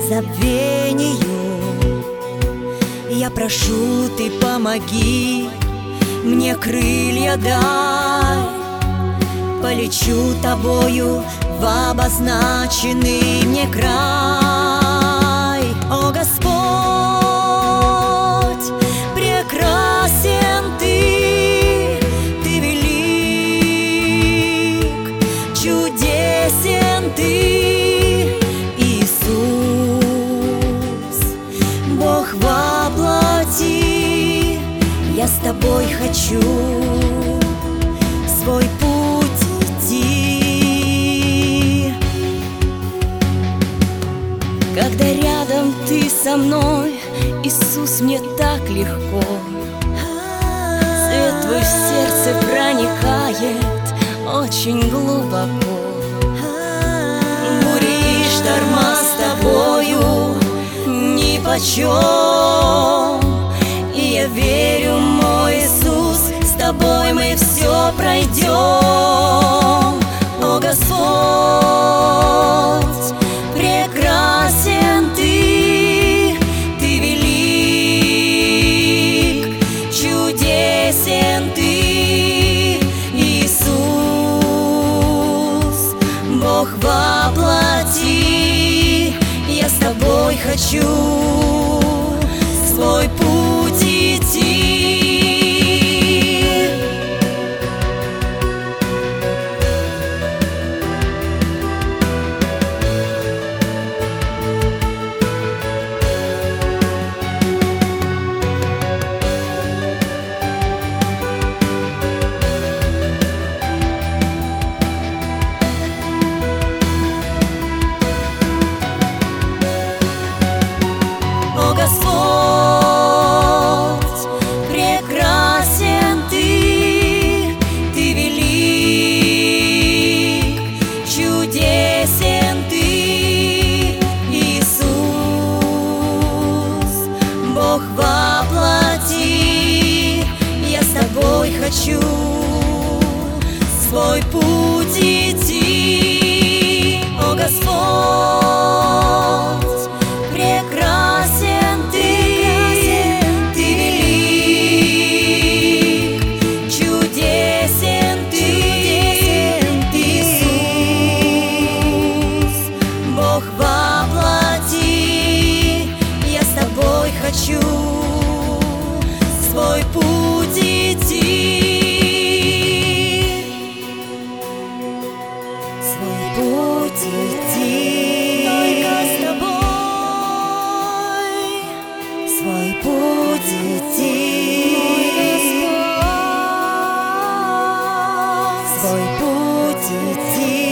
забвению. Я прошу, ты помоги, мне крылья дай, полечу тобою в обозначенный мне край. О Господь, прекрасен Ты, Ты велик, чудесен Ты, Иисус, Бог во плоти. Я с Тобой хочу свой путь идти. Когда рядом Ты со мной, Иисус, мне так легко. Свет Твой в сердце проникает очень глубоко. Бури и шторма с Тобою нипочем. И я верю, мой Иисус, с Тобой мы все пройдем. О Господь, прекрасен Ты, Ты велик, чудесен Ты, Иисус, Бог во плоти. Я с Тобой хочу свой путь идти. О Господь, прекрасен Ты, Ты велик, чудесен Ты, Иисус, Бог во плоти. Я с Тобой хочу свой путь идти. О Господь, прекрасен Ты, Ты велик, чудесен Ты, Иисус, Бог во плоти. Я с Тобой хочу свой путь идти. Свой путь идти. Только с Тобой свой путь идти. Свой путь идти.